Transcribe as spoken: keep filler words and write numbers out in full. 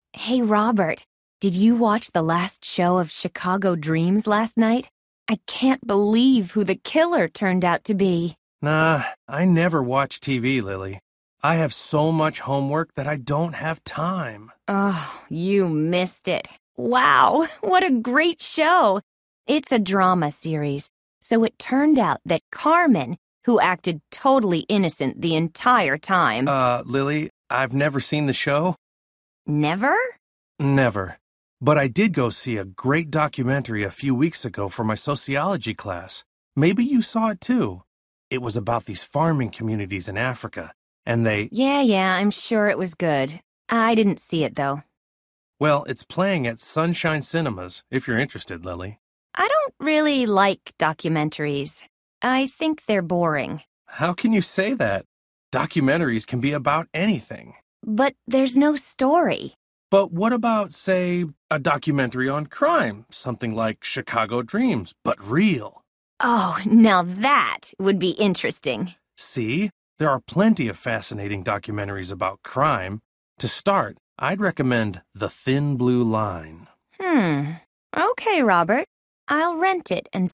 Hey, Robert, did you watch the last show of Chicago Dreams last night? I can't believe who the killer turned out to be. Nah, I never watch T V, Lily. I have so much homework that I don't have time. Oh, you missed it. Wow, what a great show. It's a drama series, so it turned out that Carmen, who acted totally innocent the entire time... Uh, Lily, I've never seen the show. Never? Never. But I did go see a great documentary a few weeks ago for my sociology class. Maybe you saw it too. It was about these farming communities in Africa, and they... Yeah, yeah, I'm sure it was good. I didn't see it, though. Well, it's playing at Sunshine Cinemas, if you're interested, Lily. I don't really like documentaries. I think they're boring. How can you say that? Documentaries can be about anything. But there's no story. But what about, say, a documentary on crime, something like Chicago Dreams, but real? Oh, now that would be interesting. See, there are plenty of fascinating documentaries about crime. To start, I'd recommend The Thin Blue Line. Hmm. Okay, Robert. I'll rent it and